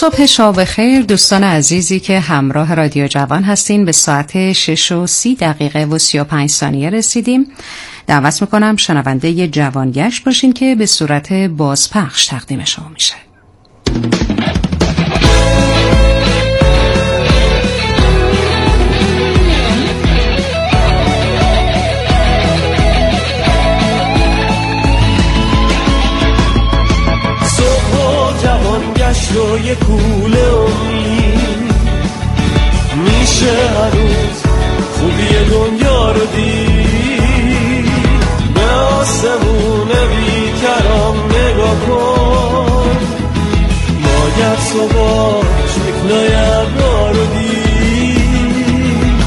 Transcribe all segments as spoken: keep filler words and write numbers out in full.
صبح شما بخیر دوستان عزیزی که همراه رادیو جوان هستین. به ساعت شش و سی دقیقه و سی و پنج ثانیه رسیدیم. دعوت میکنم شنونده جوانگشت باشین که به صورت بازپخش تقدیم شما میشه. و یه کوله امید میشه هنوز خوبی دنیا رو دید. به آسمون بیکرام نگاه کن، باید صبح شکلای ابرا رو دید.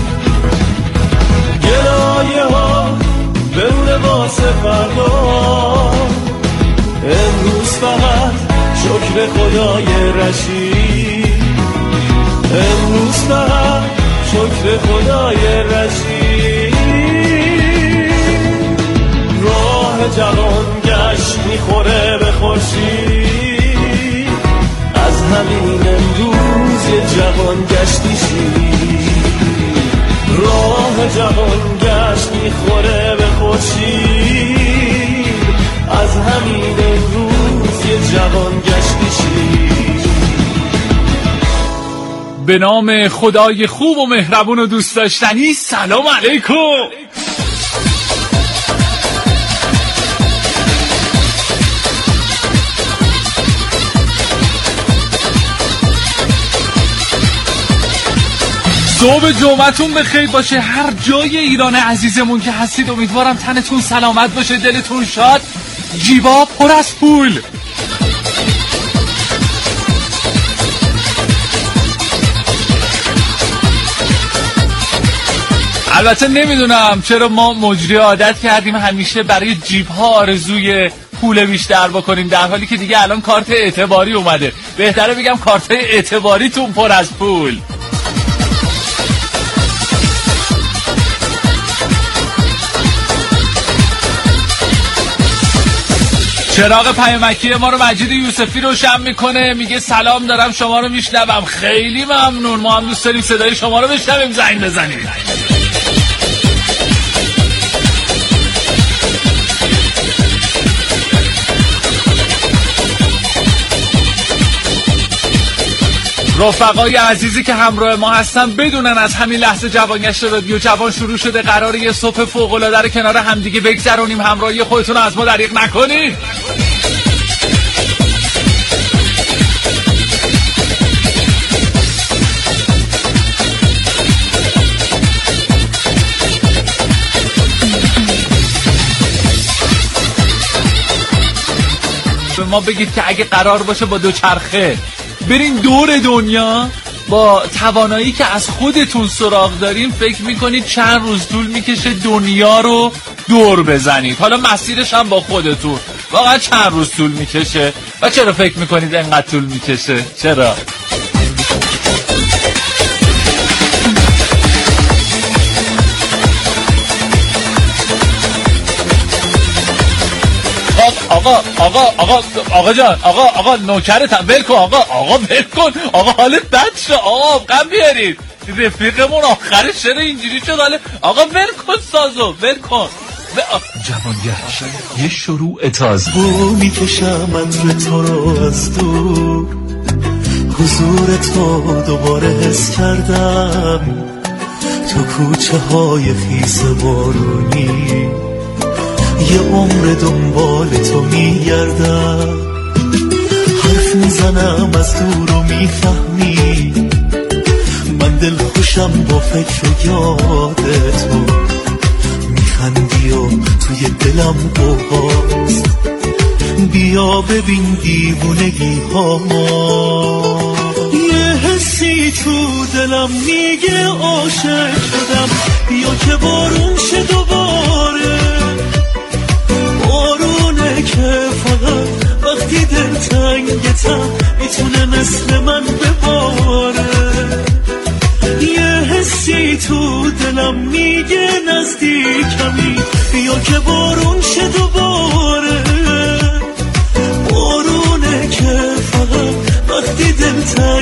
گلایه ها بمونه واسه فردا، امروز فقط شکر خدای رشید. امروز فقط شکر خدای رشید. راه جوان گشت میخوره به خورشید، از همین امروز یه جوان گشتی شید. راه جوان گشت میخوره به خورشید، از همین امروز یه جوان گشتی شید. به نام خدای خوب و مهربون و دوست داشتنی. سلام علیکم. صبح جمعتون بخیر باشه. هر جای ایران عزیزمون که هستید امیدوارم تنتون سلامت باشه، دلتون شاد، جیبا پر از پول. البته نمیدونم چرا ما مجری عادت کردیم همیشه برای جیب ها آرزوی پول بیشتر بکنیم، در حالی که دیگه الان کارت اعتباری اومده. بهتره بگم کارت اعتباریتون پر از پول. چراغ پیامکی ما رو مجید یوسفی روشن میکنه، میگه سلام دارم شما رو میشنوم. خیلی ممنون، ما هم دوست داریم صدای شما رو بشنویم، زنگ بزنیم. رفقای عزیزی که همراه ما هستن بدونن از همین لحظه جوانگشت رادیو جوان شروع شده. قراره یه صبح فوق‌العاده رو کنار همدیگه بگذرونیم. همراهی خودتون رو از ما دریغ نکنید. به ما بگید که اگه قرار باشه با دوچرخه برین دور دنیا با توانایی که از خودتون سراغ دارین، فکر میکنید چند روز طول میکشه دنیا رو دور بزنید؟ حالا مسیرش هم با خودتون واقعا چند روز طول میکشه؟ و چرا فکر میکنید انقدر طول میکشه؟ چرا؟ آقا آقا آقا آقا جان آقا آقا نوکرتم، ول کن آقا آقا ول کن آقا، حالت بد شد آقا، غم بیارید رفیقمون آخرش چرا اینجوری شد؟ حالا آقا ول کن سازو ول کن. جوانگشت یه شروع تازه. بو میکشم عطر تو رو از دور، حضور تو دوباره حس کردم. تو کوچه های خیس بارونی یه عمر دنبال تو میگردم. حرف میزنم از دور و میفهمی من دل خوشم با فکر و یاد تو. میخندی و توی دلم قوقاست، بیا ببین دیوونگی ها. یه حسی تو دلم میگه عاشق شدم، بیا که بارون شه دوباره. بارونه که فقط وقتی دل تنگتم میتونه مثل من بباره. یه حسی تو دلم میگه نزدیکمی، بیا که بارون شه دوباره. بارونه که فقط وقتی دل تنگتم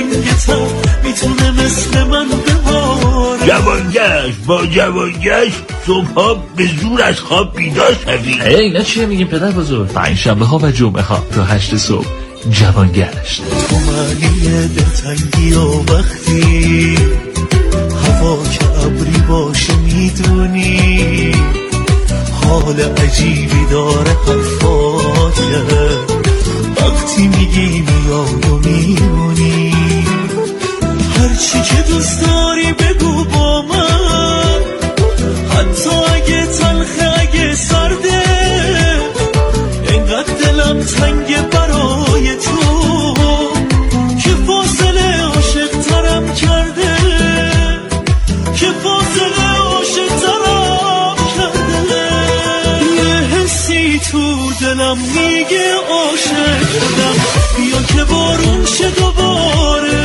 مثل من بباره. جوانگشت با جوانگشت صبحا به زور از خواب بیدار شوی. ای اینا چیه میگیم پدر بزرگ؟ پنجشنبه ها و جمعه ها تا هشت صبح جوانگشت. تو معنی دلتنگی و وقتی هوا که ابری باشه میدونی حال عجیبی داره حرفاته وقتی میگی میای و میمونی. هرچی که دوست داری بگو با من حتی اگه تلخه اگه سرده اینقدر دلم تنگه برای تو که فاصله عاشق ترم کرده که فاصله عاشق ترم کرده. یه حسی تو دلم میگه عاشق شدم یا که بارون شه دوباره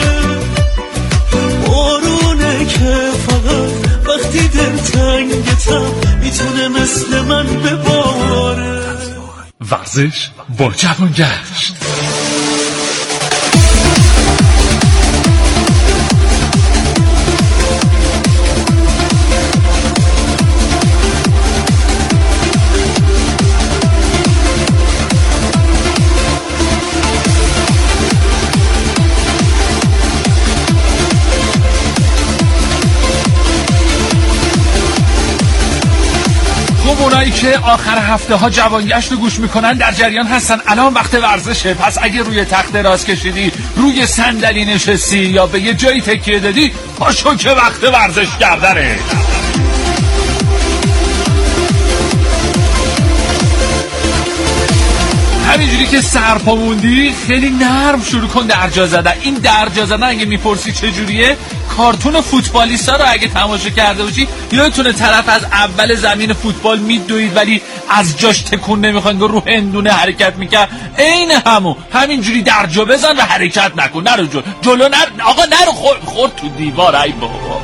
بارونه که فقط وقتی دل تنگتم میتونه مثل من بباره. ورزش با جوانگشت. اونایی که آخر هفته ها جوانگشت رو گوش میکنن در جریان هستن الان وقت ورزشه. پس اگه روی تخت دراز کشیدی، روی صندلی نشستی یا به یه جایی تکیه دادی، پاشو که وقت ورزش کردنه. همینجوری که سرپا موندی خیلی نرم شروع کن درجا زدن. این درجا زدن اگه میپرسی چجوریه، کارتون فوتبالیستا رو اگه تماشا کرده باشی یادتونه طرف از اول زمین فوتبال میدوید ولی از جاش تکون نمیخواد، رو هندونه حرکت میکرد. عین همون همینجوری درجا بزن و حرکت نکن، نرو جلو جلو نر آقا نرو خورد خور تو دیوار. ای بابا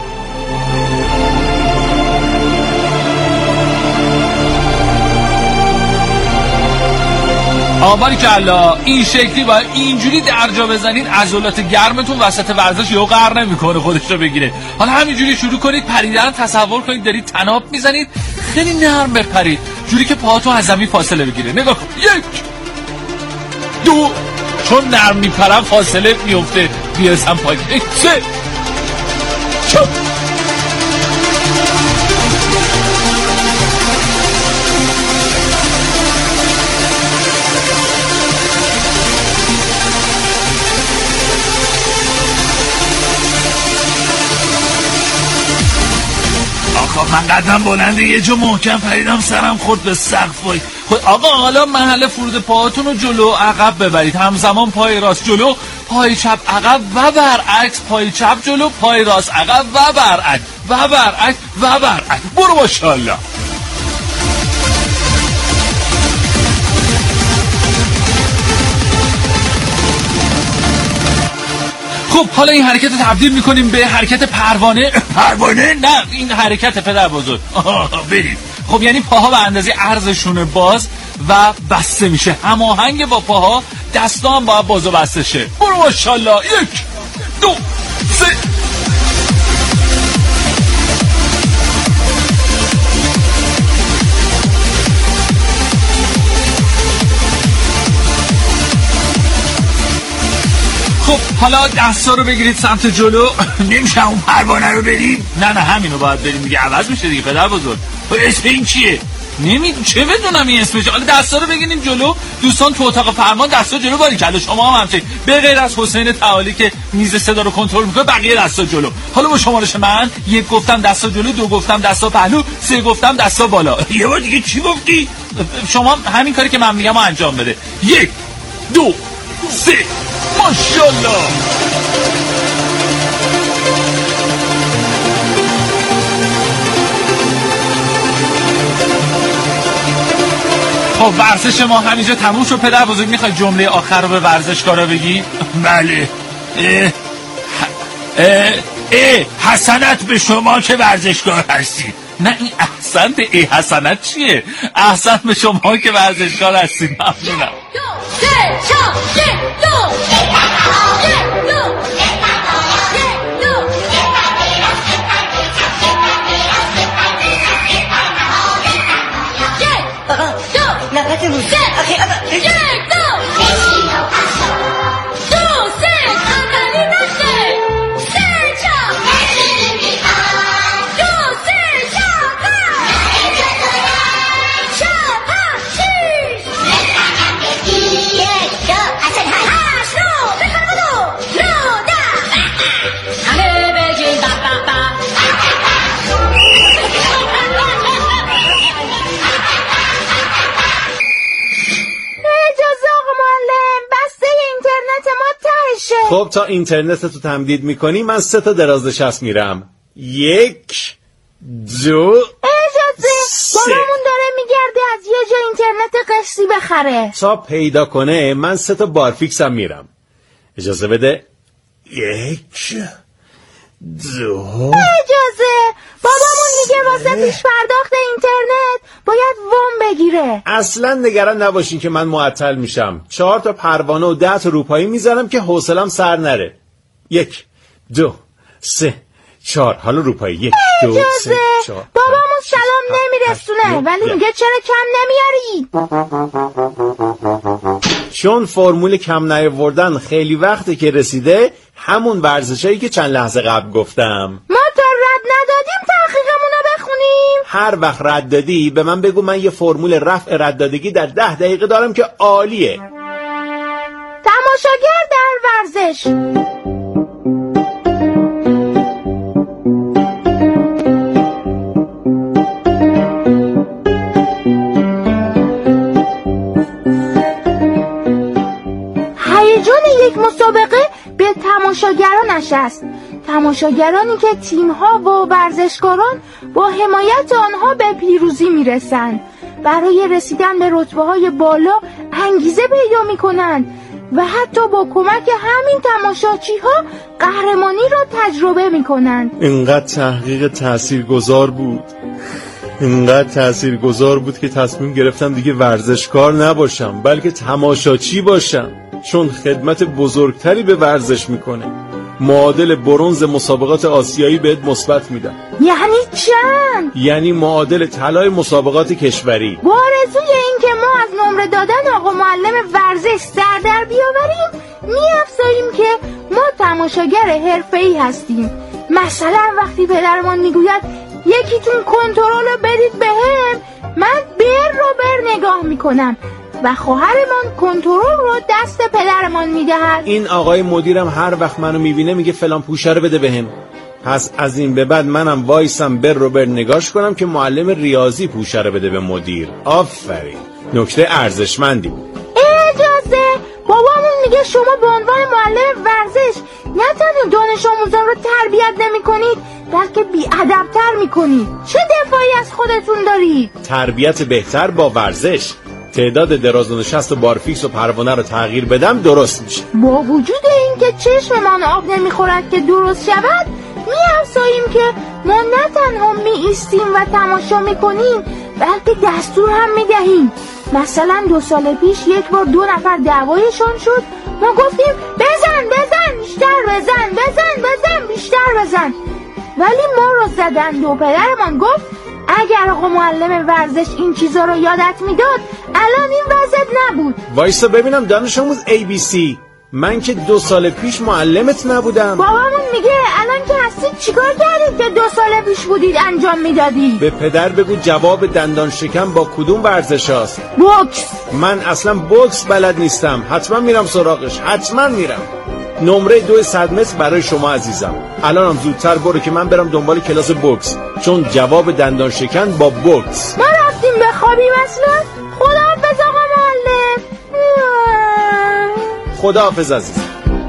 آباری که الله این شکلی باید اینجوری درجا بزنید عضلات گرمتون وسط ورزش یهو قهر نمیکنه خودش رو بگیره. حالا همینجوری شروع کنید پریدن. تصور کنید دارید طناب میزنید، خیلی نرم بپرید جوری که پاهاتون از زمین فاصله بگیره. نگاه کن، یک دو، چون نرم میپرم فاصله میفته بیاسم پایین، سه چهار. آقا من قدم بلنده یه جو محکم پریدم سرم خورد به سقف. وای خود آقا حالا محل فرود پاهاتون رو جلو عقب ببرید، همزمان پای راست جلو پای چپ عقب و برعکس، پای چپ جلو پای راست عقب و برعکس و برعکس و برعکس. برو ماشاءالله. خب حالا این حرکت رو تبدیل میکنیم به حرکت پروانه. پروانه؟ نه این حرکت پدر بزرگ. بریم. خب یعنی پاها به اندازه عرضشون باز و بسته میشه، هماهنگ با پاها. دستا هم باید باز و بسته شه. برو ماشاءالله. یک دو سه. خب حالا دستا رو بگیرید سمت جلو. نمیشه اون پروانه رو بریم؟ نه نه همینو باید بریم دیگه، عوض میشه دیگه پدر بزرگ. اسم این چیه؟ نمیدونم چه بدونم این اسمش. حالا دستا رو بگیریم جلو. دوستان تو اتاق فرمان دستا جلو باری کلا، شما هم همچنین به غیر از حسین تعالی که میز صدا رو کنترل میکنه بقیه دستا جلو. حالا با شمارش من یک گفتم دستا جلو، دو گفتم دستا پهلو، سه گفتم دستا بالا. یه بار دیگه چی گفتی؟ شما همین کاری که من میگم انجام بده. یک دو سه. ماشاءالله. خب ورزش ما همینجا تموم شد. پدر بزرگ میخوای جمله آخر رو به ورزشکارا بگی؟ بله. اه اه اه حسنت به شما که ورزشکار هستی. نه این احسنت. ای حسنت چیه؟ احسن به شما که ورزشکار هستید. ممنونم. دو خب تا اینترنت تو تمدید میکنی من سه تا درازنشست میرم. یک دو اجازه بابامون داره میگرده از یه جا اینترنت قسطی بخره. تا پیدا کنه من سه تا بارفیکس هم میرم. اجازه بده. یک دو اجازه بابامون میگه واسه پیش پرداخت اینترنت باید وام بگیره. اصلا نگران نباشین که من معطل میشم. چهار تا پروانه و ده تا روپایی میزنم که حوصلم سر نره. یک دو سه چهار. حالا روپایی یک دو سه چهار. بابامون سلام نمیرسونه ولی میگه چرا کم نمیاری؟ چون فرمول کم نیاوردن خیلی وقته که رسیده، همون ورزشایی که چند لحظه قبل گفتم. ما تا رد ندادیم تحقیقمونو بخونیم. هر وقت رد دادی به من بگو، من یه فرمول رفع رد دادگی در ده دقیقه دارم که عالیه. تماشاگر در ورزش. هیجان یک مسابقه به تماشاگرانش است. تماشاگرانی که تیم‌ها و ورزشکاران با حمایت آنها به پیروزی میرسند. برای رسیدن به رتبه‌های بالا انگیزه پیدا می‌کنند و حتی با کمک همین تماشاچی‌ها قهرمانی را تجربه می‌کنند. اینقدر تحقیق تاثیرگذار بود. اینقدر تاثیرگذار بود که تصمیم گرفتم دیگه ورزشکار نباشم بلکه تماشاچی باشم، چون خدمت بزرگتری به ورزش میکنه. معادل برنز مسابقات آسیایی بهت مثبت میدم. یعنی چند؟ یعنی معادل طلای مسابقات کشوری. با آرزوی این که ما از نمره دادن آقا معلم ورزش سر در بیاوریم، می‌افزاییم که ما تماشاگر حرفه‌ای هستیم. مثلا وقتی پدرمان میگوید یکیتون کنترل رو برید بهم، من بر رو بر نگاه میکنم و خواهرمان کنترل رو دست پدرمان میدهد. این آقای مدیرم هر وقت منو میبینه میگه فلان پوشه رو بده بهم. پس از این به بعد منم وایسم بر رو بر نگاش کنم که معلم ریاضی پوشه رو بده به مدیر. آفرین، نکته ارزشمندی بود. اجازه بابامون میگه شما به عنوان معلم ورزش نه تنها دانش آموزان رو تربیت نمی کنید بلکه بی‌ادب‌تر میکنید. چه دفاعی از خودتون دارید؟ تربیت بهتر با ورزش. تعداد درازنشست و بارفیکس و پروانه رو تغییر بدم درست میشه. با وجود اینکه چشممان آب نمیخورد که درست شود، می‌افزاییم که ما نه تنها می ایستیم و تماشا میکنیم بلکه دستور هم میدهیم. مثلا دو سال پیش یک بار دو نفر دعوایشان شد، ما گفتیم بزن بزن بیشتر بزن بزن بزن بیشتر بزن، ولی ما رو زدند و پدرمان گفت اگر آقا معلم ورزش این چیزا رو یادت میداد الان این وضعیت نبود. وایسا ببینم دانش آموز ای بی سی، من که دو سال پیش معلمت نبودم. بابامون میگه الان که هستید چیکار کردید که دو سال پیش بودید انجام میدادی؟ به پدر بگو جواب دندان شکم با کدوم ورزش هست؟ بوکس. من اصلا بوکس بلد نیستم، حتما میرم سراغش، حتما میرم. نمره دو صد متر برای شما عزیزم. الانم زودتر برو که من برم دنبال کلاس بوکس، چون جواب دندان شکن با بوکس. ما رفتیم بخوابیم اصلا. خداحافظ آقا معلم. خداحافظ عزیزم.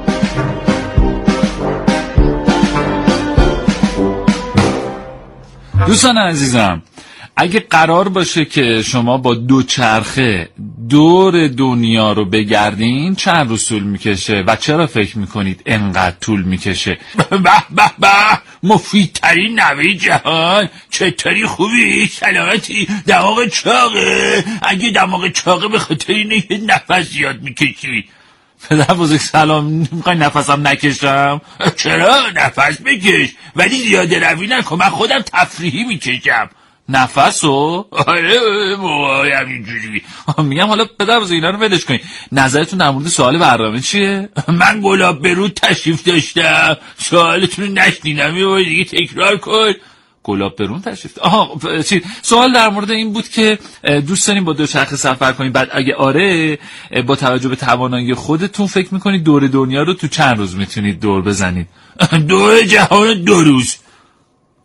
دوستان عزیزم، اگه قرار باشه که شما با دو چرخه دور دنیا رو بگردین چند روز طول میکشه و چرا فکر میکنید انقدر طول میکشه؟ به به به مفیدترین نوه جهان، چطوری خوبی؟ سلامتی؟ دماغ چاقه؟ اگه دماغ چاقه به خاطر اینه که نفس زیاد میکشی. پدر بزرگ سلام، میخوای نفسم نکشم؟ چرا؟ نفس بکش ولی زیاده روی نکن، من خودم تفریحی میکشم. نفسو؟ آره بابا همینجوری میگم. حالا پدر بزرگ اینا رو ولش کنی، نظرتون در مورد سوال برنامه چیه؟ من گلاب برود تشریف داشتم، سوالتون رو نشنیدم، یه بار دیگه تکرار کن. گلاب برون تشریف آها چی؟ سوال در مورد این بود که دوست داریم با دوچرخه سفر کنیم، بعد اگه آره با توجه به توانایی خودتون فکر میکنید دور دنیا رو تو چند روز میتونید دور بزنید؟ دور جهان دو روز.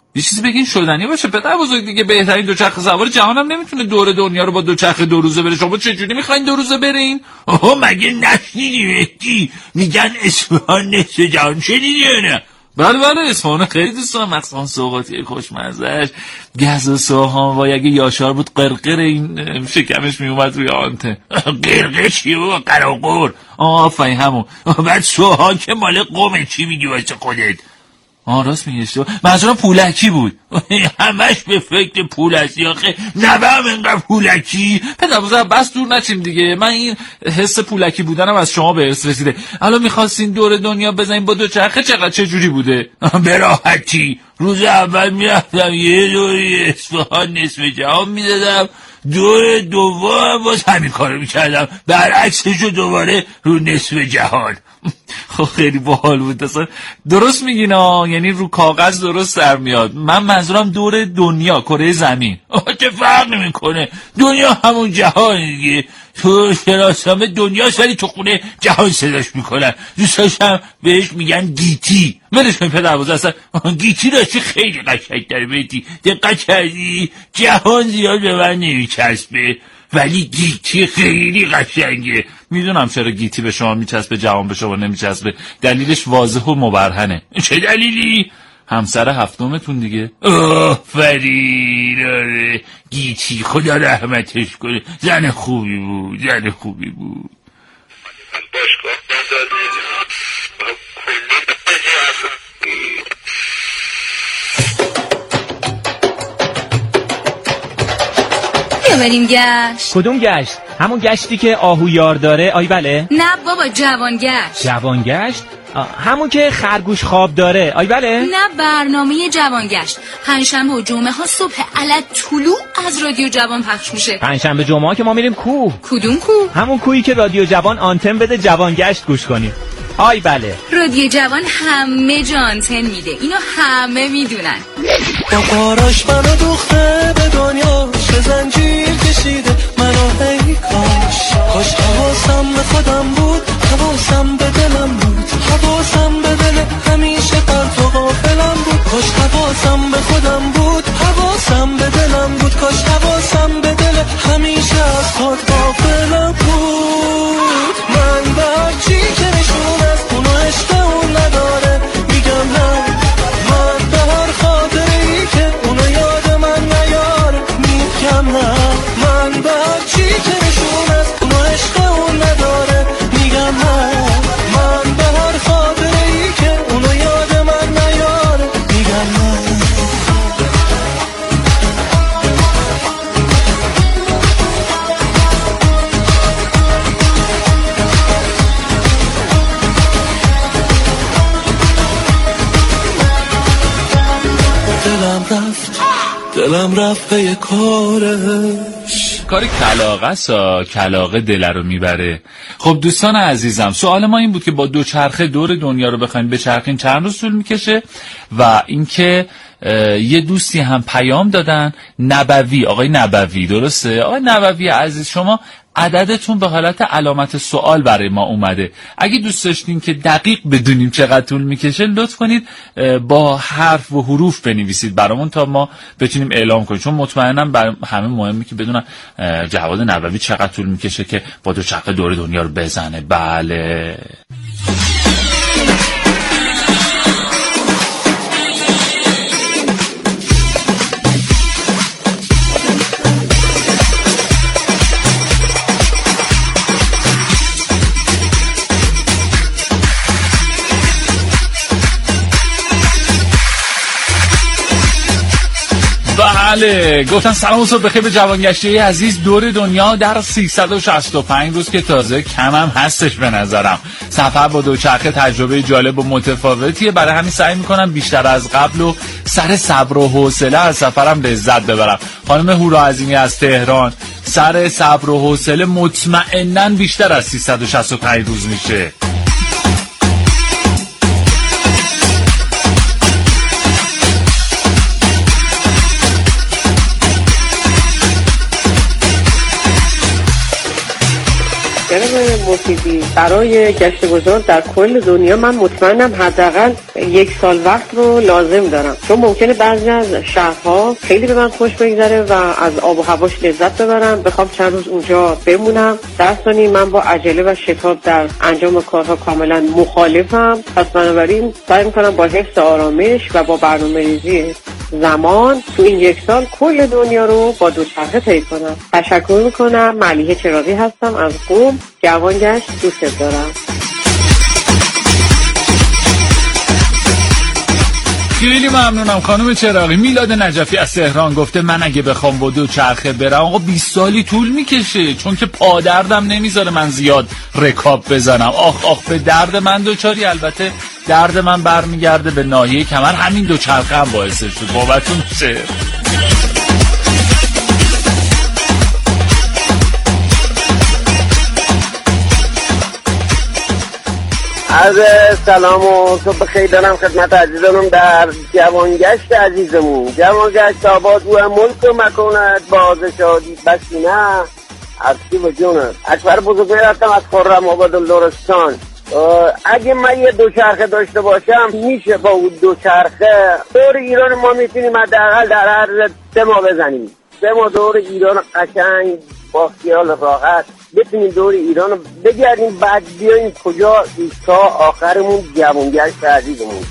یه چیزی بگین شدنی باشه پدر بزرگ دیگه. بهترین دوچرخه سوار جهانم نمیتونه دور دنیا رو با دوچرخه دو روزه بره. شما چجوری میخواین دو روزه برین؟ آها مگه نشنیدی مهدی؟ میگن اصفهان نصف جهان، شنیدی یا نه؟ بله بله اصفهان خیلی دوست دارم، مخصوصا سوغاتی خوشمزه‌اش، گز و سوهان وای اگه یاشار بود قرقر این شکمش میومد روی آنته. قرقر چیه بابا؟ قراقر. آفرین همون. بعد سوهان که مال قومه، چی میگی واسه خودت؟ آه راست میگی اشتباه، منظورم پولکی بود. همش به فکر پول هستی آخه. نبهم اینقدر پولکی. پدر بزرگ بس دور نچیم دیگه. من این حس پولکی بودنم از شما به ارث رسیده. الان میخواستین دور دنیا بزنین با دوچرخه، چقدر چه جوری بوده؟ به راحتی. روز اول میرفتم یه دوری اصفهان نصف جهان میزدم، دور دوم باز همین کارو میکردم، برعکسشو دوباره رو نصف جهان. خب خیلی باحال بود اصلا. درست میگین ها، یعنی رو کاغذ درست در میاد. من منظورم دور دنیا، کره زمین. چه فرق نمیکنه، دنیا همون جهان دیگه. تو شناسنامه دنیاست ولی تو خونه جهان صداش میکنن. دوستاشم بهش میگن گیتی. ولش کن پدر بزرگ، اصلا گیتی راستی خیلی قشنگ تره بیتی. دقت کردی؟ جهان زیاد به من نمیچسبه ولی گیتی خیلی قشنگه. میدونم چرا گیتی به شما میچسبه جهان به شما نمیچسبه. دلیلش واضح و مبرهنه. چه دلیلی؟ همسر هفتمتون دیگه. آفرین. آره گیتی خدا رحمتش کنه، زن خوبی بود، زن خوبی بود. بریم گشت. کدوم گشت؟ همون گشتی که آهویار داره؟ آی بله؟ نه بابا جوان گشت. جوان گشت؟ همون که خرگوش خواب داره؟ آی بله؟ نه برنامه جوان گشت پنجشنبه و جمعه ها صبح علت طلوع از رادیو جوان پخش میشه. پنجشنبه جمعه ها که ما میریم کوه. کدوم کوه؟ همون کوهی که رادیو جوان آنتن بده جوان گشت گوش کنیم. آی بله. رادیو جوان همه جا آنتن میده، اینو همه میدونن. با قاراش منو دوخته به دنیا، چه زنجیر کشیده منو هی کاش. کاش حواسم به خودم بود، حواسم به دلم بود، حواسم به دل همیشه پرت و غافلم بود. کاش حواسم به خودم بود، حواسم به دلم بود، کاش حواسم به دل همیشه از خود غافلم بود. من بر چی که نشون از اونو عشق اون نداره میگم نه، من به هر خاطری که اونو یاد من نیاره میگم نه، من به هر چی که نشون از اونو عشق اون نداره میگم نه، من به هر خاطری که اونو یاد من نیاره میگم نه. دلم رفت دلم رفت به کارش. کار کلاغه سا کلاغه دل رو میبره. خب دوستان عزیزم، سوال ما این بود که با دوچرخه دور دنیا رو بخواین بچرخین چند روز طول میکشه؟ و اینکه یه دوستی هم پیام دادن، نبوی، آقای نبوی، درسته؟ آقای نبوی عزیز، شما عددتون به حالت علامت سوال برای ما اومده. اگه دوست داشتین که دقیق بدونیم چقدر طول میکشه، لطف کنید با حرف و حروف بنویسید برامون تا ما بتونیم اعلام کنیم، چون مطمئنم برای همه مهمه که بدونن جواد نبوی چقدر طول میکشه که با دوچرخه دور دنیا رو بزنه. بله بله گفتن سلام و صبح بخیر به جوانگشتی عزیز دور دنیا در سیصد و شصت و پنج روز که تازه کم هم هستش به نظرم. سفر با دوچرخه تجربه جالب و متفاوتیه، برای همین سعی میکنم بیشتر از قبل و سر صبر و حوصله از سفرم لذت ببرم. خانم هورا عظیمی از تهران، سر صبر و حوصله مطمئناً بیشتر از سیصد و شصت و پنج روز میشه. مفیدی برای گشت گذار در کل دنیا من مطمئنم حداقل یک سال وقت رو لازم دارم، چون ممکنه بعضی از شهرها خیلی به من خوش بگذره و از آب و هواش لذت ببرم، بخوام چند روز اونجا بمونم. در ثانی من با عجله و شتاب در انجام کارها کاملا مخالفم، پس بنابراین سعی میکنم با حفظ آرامش و با برنامه‌ریزی زمان تو این یک سال کل دنیا رو با دوچرخه طی کنم. تشکر میکنم. ملیحه چراغی هستم از قم. جوانگشت دوست دارم. خیلی ممنونم خانم چراغی. میلاد نجفی از تهران گفته من اگه بخوام با دوچرخه برم آقا بیست سالی طول میکشه، چون که پادردم نمیذاره من زیاد رکاب بزنم. آخ آخ به درد من دوچاری. البته درد من برمیگرده به ناحیه کمر، همین دوچرخه هم باعث شد. بابتون چه؟ از سلام و صبح خیلی دارم خدمت عزیزانم در جوانگشت عزیزمون. جوانگشت آباد و ملک و مکانت باز شادی بسینه عرصی و جونت. اکبر بزرگوار هستم از خرم آباد لرستان. اگه من یه دوچرخه داشته باشم میشه با اون دوچرخه دور ایران ما میتونیم حداقل در عرض سه ماه بزنیم. سه ماه دور ایران قشنگ با خیال راحت بتونیم دور ایران رو بگردیم، بعد بیاییم کجا تا آخرمون جوانگشت عزیزمون.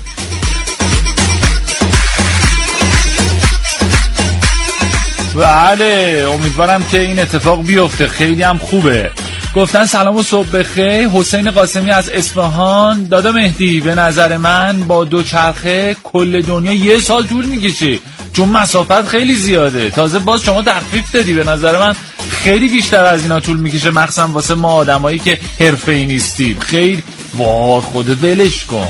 بله امیدوارم که این اتفاق بیفته، خیلی هم خوبه. گفتن سلام و صبح بخیر. حسین قاسمی از اصفهان. دادا مهدی به نظر من با دوچرخه کل دنیا یه سال طول میکشه، چون مسافت خیلی زیاده. تازه باز شما تخفیف دادی، به نظر من خیلی بیشتر از اینا طول میکشه، مخصوصا واسه ما آدمایی که حرفه‌ای نیستیم. خیلی وای خودت ولش کن.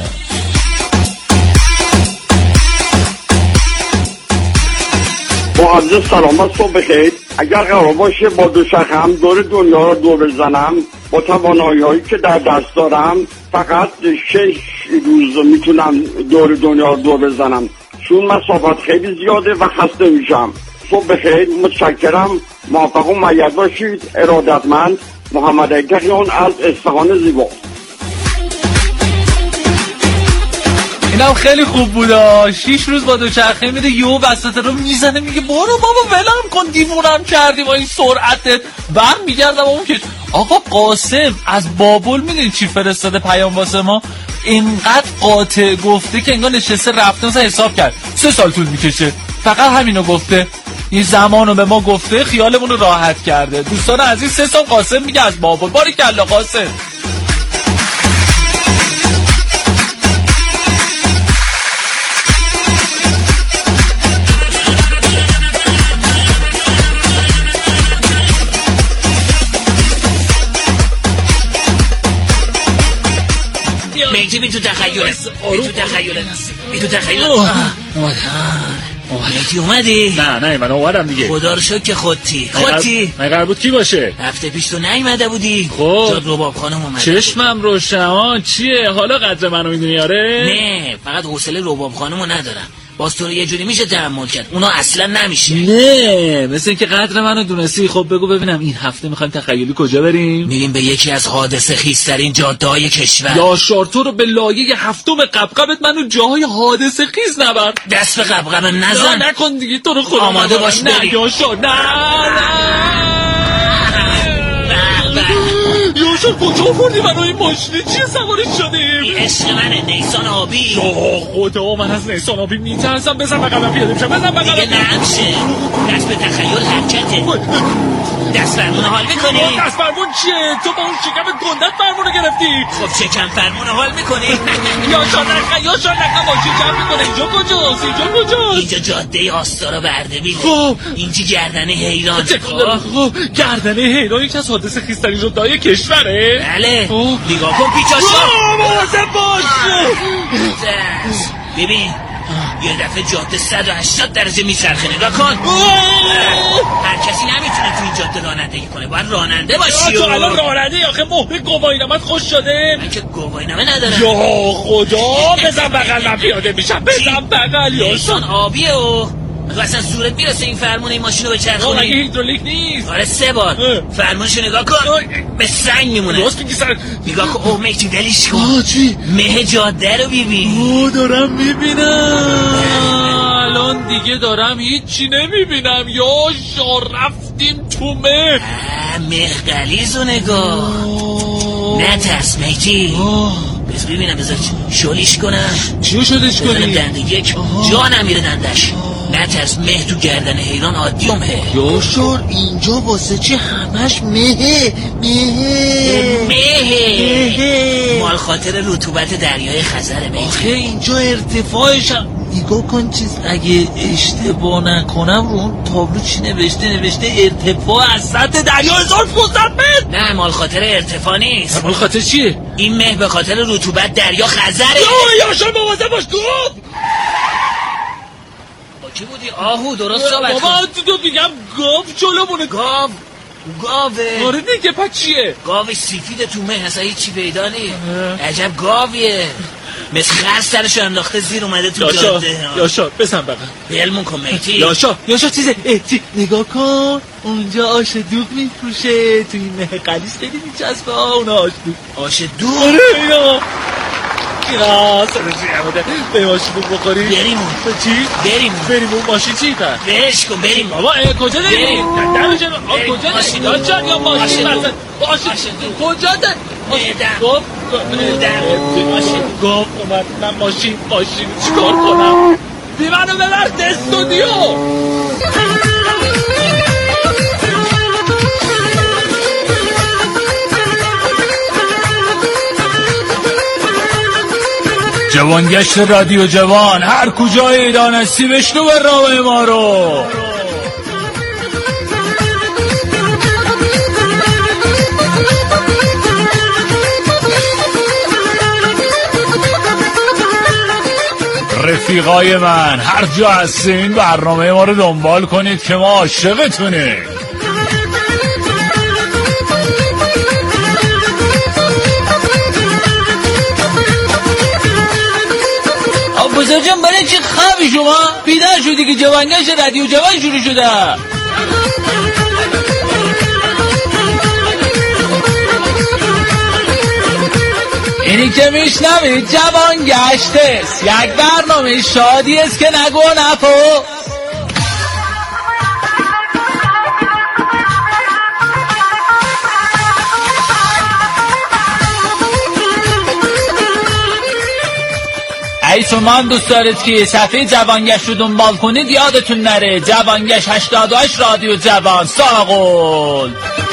معزز سلامت صبح بخیر. اگر قرار باشه با دوچرخه هم دور دنیا رو دور بزنم با توانایی‌هایی که در دست دارم فقط شش روز میتونم دور دنیا رو دور بزنم، چون مسافت خیلی زیاده و خسته میشم. صبح بخیر، متشکرم، موفق و مؤید باشید. ارادتمند محمد ایتقیان از اصفهان زیبا. اینم خیلی خوب بودا. شیش روز با دوچرخه میده یهو وسط رو میزنه میگه برو بابا ولم کن دیوونم کردی با این سرعتت. برمیگردم اون که آقا قاسم از بابل میدونی چی فرستاده پیام واسه ما؟ اینقدر قاطع گفته که انگار نشسته رفته مثلا حساب کرد سه سال طول میکشه، فقط همینو گفته. این زمانو به ما گفته، خیالمون رو راحت کرده. دوستان عزیز سه سال قاسم میگه از بابل. باریکلا قاسم. میگی بی تو تخیله بی تو تخیله بی تو تخیله میگی اومدی؟ نه نه من اومدم دیگه. خدا رو شکر که خودتی خودتی من قرار بود کی باشه؟ هفته پیش تو نیومده بودی؟ خب جاد رباب خانم اومده. چشمم روشن. چیه حالا قدر منو میدونی؟ آره نه فقط حوصله رباب خانمو ندارم، باز تو رو یه جوری میشه تحمل کرد، اونا اصلا نمیشه. نه مثل اینکه قدر منو دونستی. خب بگو ببینم این هفته میخوایم تخیلی کجا بریم؟ میریم به یکی از حادثه خیزترین جاده‌های کشور. یا شارتو رو به لایه هفتم قبقبت منو جاهای حادثه خیز نبر. دست به قبقب نزن. نه نکن دیگه تو رو خدا. آماده باش نه یا شار. نه یوشو کجا بردی منو؟ این ماشینی چیه سوارش شدیم؟ این عشق منه نیسان آبی. یا خدا من از نیسان آبی میترسم. بزن بقدم پیاده میشم. بزن بقدم دیگه نمشه. دست به تخیل حرکته. دست فرمون حال میکنی؟ دست فرمون چیه؟ تو با اون شکم گندت فرمونو گرفتی. خب شکم فرمون حال میکنی؟ یا شانقه یا شانقه ماشین جمع میکنه. اینجا کجاست؟ اینجا کجاست؟ اینجا جاده آستارا بردبیله. خب اینجا گردنه حیران. خب گردنه حیران یکی از حادثه خیزترین جاده‌های کشوره. بله نگاه کن پیچاشو. مواظب باش. ببین یه دفعه جاده صد و هشتاد درجه میچرخه، نگاه کن. هر کسی نمیتونه تو این جاده رانندگی کنه، باید راننده باشی. تو الان راننده آخه مهر گواهینامه‌ت خوش شده؟ من که گواهینامه ندارم. یا خدا بزن بغل من پیاده میشم. بزن بغل یا نیسان آبیه و تو اصلا صورت میرسه این فرمون این ماشین رو بچرخونی؟ مگه هیدرولیک نیست؟ آره سه بار فرمونشو نگاه کن به سنگ میمونه. راست میگی سر نگاه کن. اوه مهدی دلیش کن. آه چی؟ مه جاده رو ببین. اوه دارم میبینم. الان دیگه دارم هیچی نمیبینم. یا شا رفتیم تو مه. مه غلیظ رو نگاه. نه ترس مهدی. بس ببینم بذار شلیش کنم. چیو شلش کنی؟ دنده یک جا نمیره دندش. نه ترس مه تو گردن حیران عادی و مه. یاشار اینجا واسه چه همش مهه مهه مهه مال خاطر رطوبت دریای خزر مهدی. آخه اینجا ارتفاعش هم نگاه کن چیز اگه اشتباه نکنم رو اون تابلو چی نوشته نوشته ارتفاع از سطح دریا هزار و پانصد متر. نه مال خاطر ارتفاع نیست. مال خاطر چیه؟ این مه به خاطر رطوبت دریا خزره. یا یاشار مواظب باش. گفت با کی بودی؟ آهو درست صحبت کن. بابا تو میگم گاو جلومونه. گاو گاوه. آره دیگه پس چیه؟ گاوش سفیده تو مه اصلا هیچی پیدا نیست. عجب گاویه. مثل خر سرشو انداخته زیر اومده تو جاده. یاشار بزن بقیه بلمون کن مهدی. یاشار یاشار چیزه احتی نگاه کن اونجا آش دوغ میفروشه توی مه قلیز خیلی میچسبه. اون آش دوغ. آش دوغ؟ آره اینا اینا سرشی همده به ماشین بخوریم. بریم اون. چی؟ بریم بریم اون ماشین چی پر؟ برش کن بریم. بابا کجا داریم؟ درجه کجا ماشین داریم؟ یاشار یا ماشین مثلا ماشین کجا داریم؟ گفت ماشین گفت اومد من ماشین ماشین چیکار کنم؟ بی منو ببر استودیو. جوانگشت رادیو جوان هر کجای ایران هستی بشنو برنامه ما رو. رفیقای من هر جا هستین برنامه ما رو دنبال کنید که ما عاشقتونیم. بزرگ جان برای چی خوابی شما؟ بیدار شدی که جوانگشت رادیو جوان شروع شده. اینی که میشنوید جوانگشت است، یک برنامه شادی است که نگو نپو. ایسو من دوست دارید که صفحه جوانگشت رو دنبال کنید یادتون نره جوانگشت هشتاد و هشت رادیو جوان ساقل.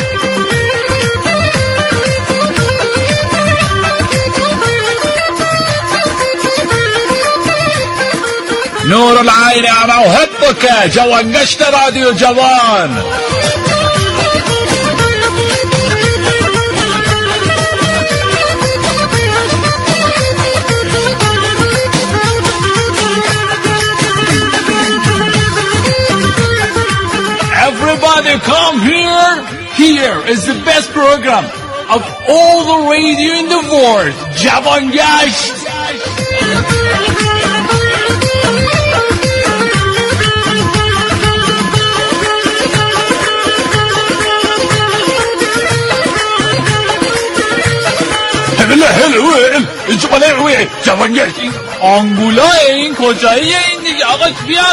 نور العين انا احبك جوانگشت رادیو جوان. Everybody come here. Here is the best program of all the radio in the world. جوانگشت. هلا هلا اینجا بالای روی جوانگشت. این آنگولا این کجاییه این دیگه آقا بیا